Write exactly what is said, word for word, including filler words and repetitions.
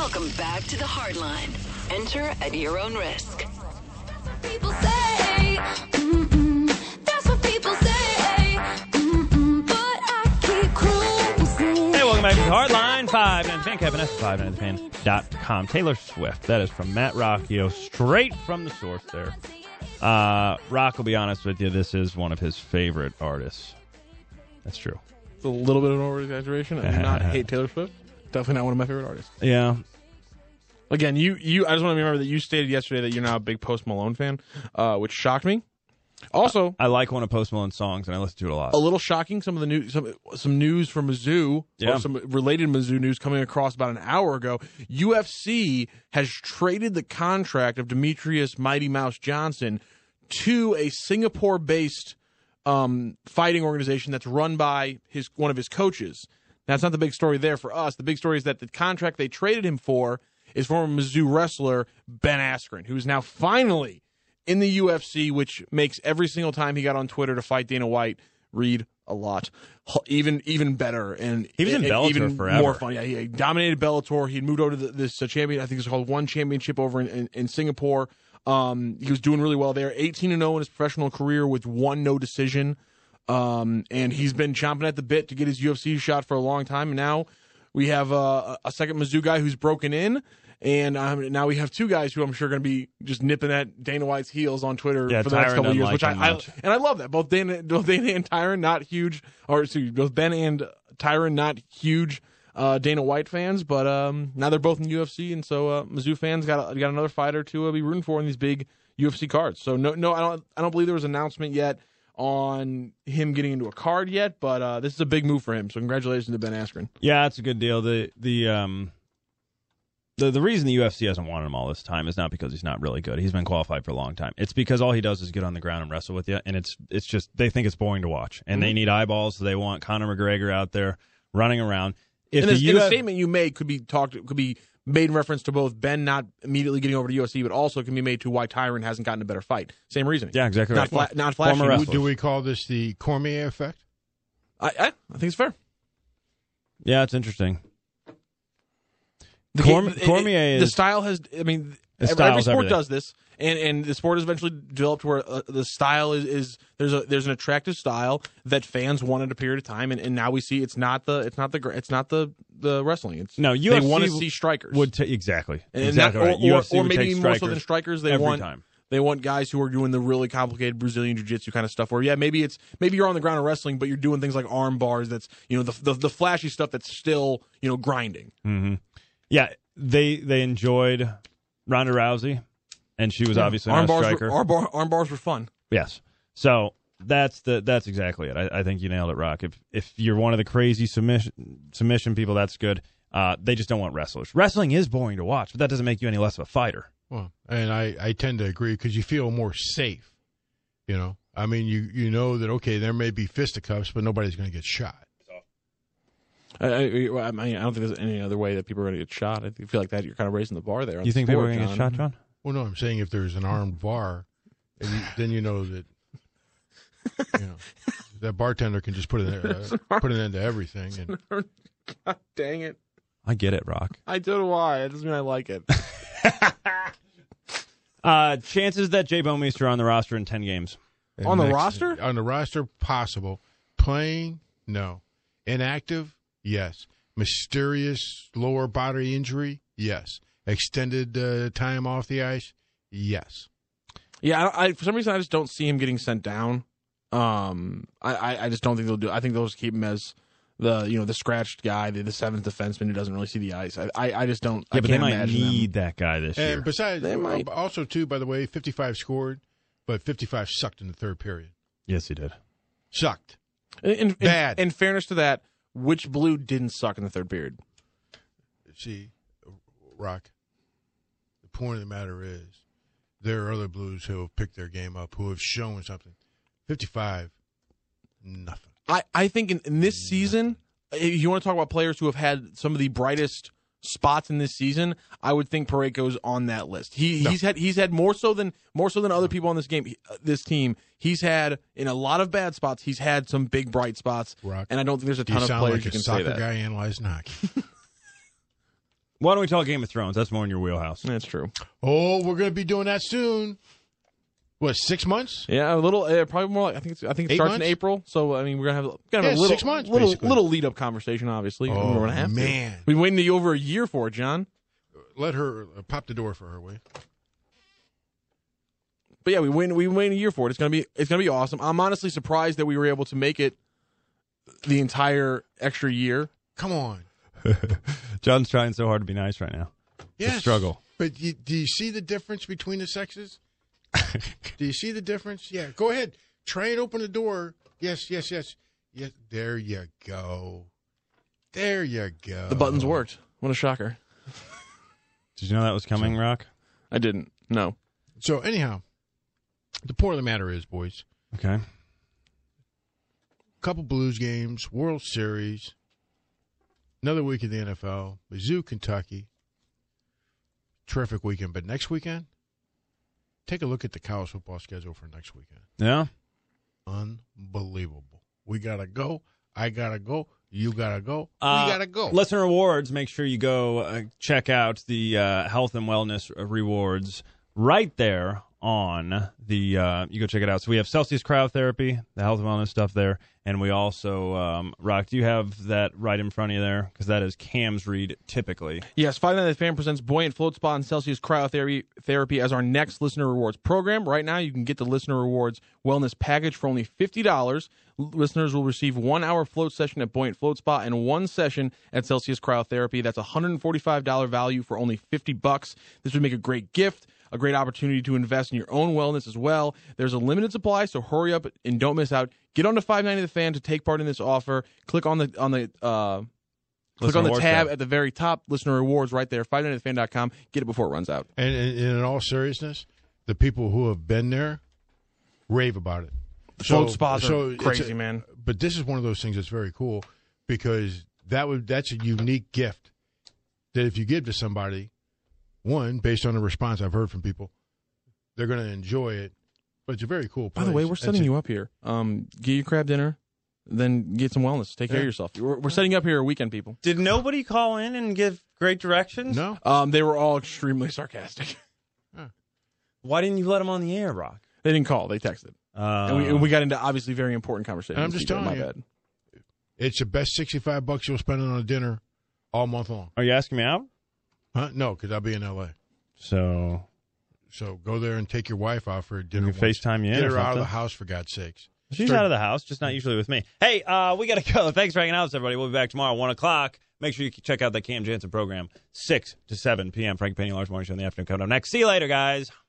Welcome back to the Hardline. Enter at your own risk. People say, mm-mm, that's what people say, mm-mm, but I keep cruising. Hey, welcome back to the Hardline. Five Nine Fan, Kevin S. Five Nine Fan dot com. Taylor Swift. That is from Matt Rocchio, straight from the source there. Uh, Rock will be honest with you. This is one of his favorite artists. That's true. It's a little bit of an over-exaggeration. I do not hate Taylor Swift. Definitely not one of my favorite artists. Yeah. Again, you, you. I just want to remember that you stated yesterday that you're now a big Post Malone fan, uh, which shocked me. Also, I, I like one of Post Malone's songs, and I listen to it a lot. A little shocking. Some of the news, some some news from Mizzou, yeah. or some related Mizzou news coming across about an hour ago. U F C has traded the contract of Demetrius Mighty Mouse Johnson to a Singapore-based um, fighting organization that's run by his one of his coaches. Now, it's not the big story there for us. The big story is that the contract they traded him for is former Mizzou wrestler Ben Askren, who is now finally in the U F C, which makes every single time he got on Twitter to fight Dana White read a lot, even even better. And he was in and, Bellator even forever. More fun. Yeah, he dominated Bellator. He had moved over to the, this uh, champion. I think it's called One Championship over in, in, in Singapore. Um, he was doing really well there. eighteen and oh in his professional career with one no decision. Um, and he's been chomping at the bit to get his U F C shot for a long time. And now we have uh, a second Mizzou guy who's broken in. And um, now we have two guys who I'm sure are going to be just nipping at Dana White's heels on Twitter yeah, for the Tyron next couple of years, like which I, I and I love that. Both Dana, both Dana and Tyron, not huge, or excuse me, both Ben and Tyron, not huge uh, Dana White fans, but um, now they're both in the U F C, and so uh, Mizzou fans got got another fighter to uh, be rooting for in these big U F C cards. So no, no, I don't, I don't believe there was an announcement yet on him getting into a card yet, but uh, this is a big move for him. So congratulations to Ben Askren. Yeah, it's a good deal. The the um. The the reason the U F C hasn't wanted him all this time is not because he's not really good. He's been qualified for a long time. It's because all he does is get on the ground and wrestle with you, and it's it's just they think it's boring to watch, and mm-hmm. they need eyeballs. So they want Conor McGregor out there running around. If and, the this, U F- and the statement you made could be talked could be made in reference to both Ben not immediately getting over to U F C, but also can be made to why Tyron hasn't gotten a better fight. Same reasoning. Yeah, exactly. Not right. fla- not flashing. Do we call this the Cormier effect? I I, I think it's fair. Yeah, it's interesting. The, Corm- it, Cormier it, is the style has. I mean, every, every sport does this, and, and the sport has eventually developed where uh, the style is, is there's a there's an attractive style that fans want at a period of time, and, and now we see it's not the it's not the it's not the the wrestling. It's no, U F C they want to see strikers. Would t- exactly and exactly not, right. or, U F C or, or would maybe take more so than strikers. They every want time. They want guys who are doing the really complicated Brazilian jiu-jitsu kind of stuff where, yeah, maybe it's maybe you're on the ground and wrestling, but you're doing things like arm bars that's, you know, the the, the flashy stuff that's still, you know, grinding. Mm-hmm. Yeah, they they enjoyed Ronda Rousey, and she was yeah. obviously arm not a bars striker. Were, arm, bar, arm bars were fun. Yes. So that's the that's exactly it. I, I think you nailed it, Rock. If if you're one of the crazy submission submission people, that's good. Uh, they just don't want wrestlers. Wrestling is boring to watch, but that doesn't make you any less of a fighter. Well, and I, I tend to agree because you feel more safe. You know, I mean, you, you know that, okay, there may be fisticuffs, but nobody's going to get shot. I, I, I mean, I don't think there's any other way that people are going to get shot. I feel like that you're kind of raising the bar there. You think sport, people are going to get shot, John? Well, no, I'm saying if there's an armed bar, and you, then you know that, you know, that bartender can just put it uh, put an end to everything. And God dang it. I get it, Rock. I don't know why. It doesn't mean I like it. uh, chances that Jay Bouwmeester on the roster in ten games. And on the next, roster? On the roster, possible. Playing, no. Inactive, yes. Mysterious lower body injury, yes. Extended uh, time off the ice, yes. Yeah, I, I, for some reason I just don't see him getting sent down. Um, I, I, I just don't think they'll do. I think they'll just keep him as the you know the scratched guy, the, the seventh defenseman who doesn't really see the ice. I I, I just don't. Yeah, I but can't they might imagine need them. that guy this and year. And besides, they might. also too, by the way, fifty-five scored, but fifty-five sucked in the third period. Yes, he did. Sucked. In, in, Bad. In, in fairness to that, which blue didn't suck in the third period? See, Rock. The point of the matter is, there are other Blues who have picked their game up, who have shown something. fifty-five, nothing. I, I think in, in this season, if you want to talk about players who have had some of the brightest spots in this season, I would think Parayko's on that list. He no. he's had he's had more so than more so than other people on this game, this team. He's had in a lot of bad spots. He's had some big bright spots, Rock, and I don't think there's a ton you of sound players like who a can soccer say that. guy analyzing hockey. Why don't we talk Game of Thrones? That's more in your wheelhouse. That's true. Oh, we're going to be doing that soon. What, six months? Yeah, a little, uh, probably more like I think it's, I think it Eight starts months? in April. So I mean, we're gonna have gonna have Yeah, a little six months, little, basically. little lead up conversation. Obviously, Oh, we're gonna have man. to. We've been waiting over a year for it, John. Let her uh, pop the door for her, will you? But yeah, we wait we wait a year for it. It's gonna be it's gonna be awesome. I'm honestly surprised that we were able to make it the entire extra year. Come on. John's trying so hard to be nice right now. Yes. a struggle. But you, do you see the difference between the sexes? Do you see the difference? Yeah, go ahead. Try and open the door. Yes, yes, yes. Yes, there you go. There you go. The buttons worked. What a shocker! Did you know that was coming, Rock? I didn't. No. So anyhow, the point of the matter is, boys, Okay. couple Blues games, World Series, another week in the N F L, Mizzou, Kentucky. Terrific weekend. But next weekend, take a look at the college football schedule for next weekend. Yeah. Unbelievable. We got to go. I got to go. You got to go. Uh, we got to go. Listener rewards, make sure you go uh, check out the uh, health and wellness rewards right there on the, uh, you go check it out. So we have Celsius Cryotherapy, the health and wellness stuff there. And we also, um, Rock, do you have that right in front of you there? Because that is Cam's read typically. Yes, Five Nights at the Fan presents Buoyant Float Spa and Celsius Cryotherapy therapy as our next Listener Rewards program. Right now, you can get the Listener Rewards Wellness Package for only fifty dollars. L- listeners will receive one hour float session at Buoyant Float Spa and one session at Celsius Cryotherapy. That's a one hundred forty-five dollars value for only fifty bucks. This would make a great gift, a great opportunity to invest in your own wellness as well. There's a limited supply, so hurry up and don't miss out. Get on to Five Ninety the Fan to take part in this offer. Click on the on the uh, click Listener on the Rewards tab tab. at the very top. Listener Rewards right there. five ninety the fan dot com. Get it before it runs out. And, and, and in all seriousness, the people who have been there rave about it. The float spas are it's crazy, a- man. But this is one of those things that's very cool because that would that's a unique gift that if you give to somebody, one, based on the response I've heard from people, they're going to enjoy it. But it's a very cool By place. the way, we're That's setting a- you up here. Um, get your crab dinner, then get some wellness. Take care of Yeah. yourself. We're, we're setting up here a weekend, people. Did nobody call in and give great directions? No? Um, they were all extremely sarcastic. Why didn't you let them on the air, Rock? They didn't call. They texted. Uh, And we, and we got into obviously very important conversations. And I'm just T J, telling my you. bad. It's the best sixty-five bucks you'll spend on a dinner all month long. Are you asking me out? Huh? No, because I'll be in L A. So So go there and take your wife out for dinner. we can once. FaceTime you in Get or her out of something. the house, for God's sakes. She's Start- out of the house, just not usually with me. Hey, uh, we got to go. Thanks for hanging out with us, everybody. We'll be back tomorrow, one o'clock. Make sure you check out the Cam Jansen program, six to seven p.m. Frank Penny, Lars Morning Show in the afternoon coming up next. See you later, guys.